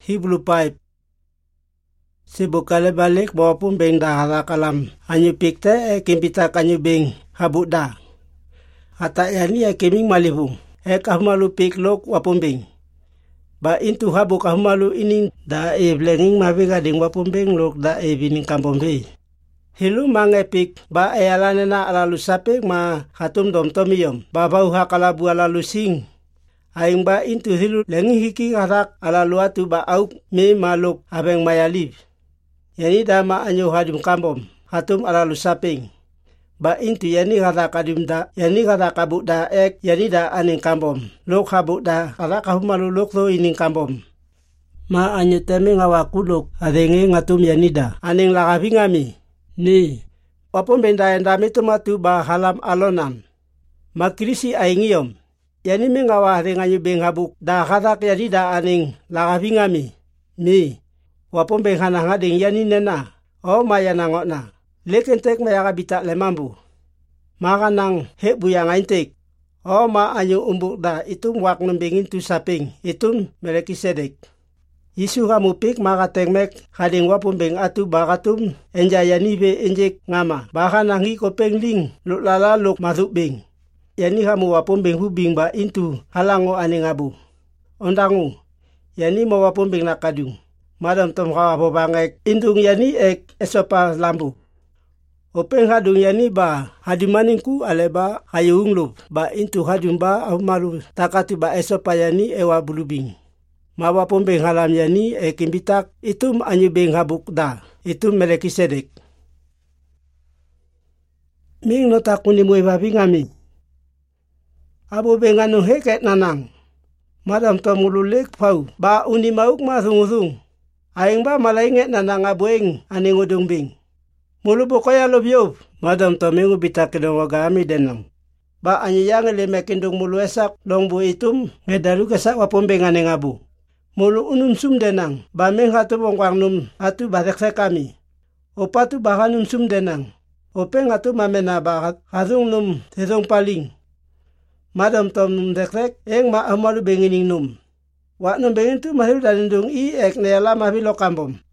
Hebrew 5. Sibukale balik maupun beng dah kalam anyu pikte kimpita kanyu beng habuda. Hata yani keming malibung kahmalu pik lok wapun beng. Ba intu habu kahmalu ining da blenging maviga ding wapun beng lok da bining kampong be. Hilu mangepik ba alane na alalu sapek ma hatum dom tomiyom ba bau hakalabu alalu sing. Aing ba intu hilu lengi hiki harak alalu atu ba au me maluk abeng mayalib. Yani dama anyo hadim kambom hatum alalu sapeng. Ba intu yani harak adim da yani harak kabuk da yani da aning kambom. Lok habuk da harak kahumalu lok lo ining kambom. Ma anyo teme ngawakulok adenge ngatum yani da aning lakabi ngami. Ni wapun benda endami tumatu ba halam alonan. Makrisi aingiyom. Yani mengawa renganyu beng habuk da hadak yani da aning lakabi ngami. Ni wapun beng hanang ading yani nena. O maya nangokna. Lekentek maya kabita lemambu. Maka nang hek buyang aintek. O ma anyu umbuk da itum wak nembengin tu saping. Itum Melkisedek. Yesu kamupik maka tengmek hading wapun beng atu bakatum enjayani be enjek ngama. Bahkan nangi kopeng ling luk lala luk mazuk beng. Yani kamu wapun beng hubing ba intu halango aning abu. Ondangu. Yani mo wapun beng nakadung. Madam tom kawa bobangek indung yani esopa lambu. Openg hadung yani ba hadimaningku aleba hayung lup. Ba intu hadung ba malu takati ba esopa yani ewa bulubing. Ma wapun beng halam yani kimbitak itum anyu beng habuk da. Itum Melkisedek. Ming notakuni mue babi ngami. Abu benganu heket nanang. Madam to mululek pau. Ba uni mauk ma thung. Aing ba malainget nanang abueng aning udung bing. Mulu bukoya lobyob. Madam to mingu bitak kedong wagami denang. Ba anyayang lemekindung mulu esak dong bu itum ngedaru kesak wapun beng aning abu. Mulu unum sum denang. Ba meng hatu bongkwang num hatu badek kami. Opa tu bahan num sum denang. Openg hatu mamena ba hadung num tedong paling. Madam tom num dekrek eng ma amalu bengining num. Wak num bengin tu mahil dalindung nela mahilo kambom.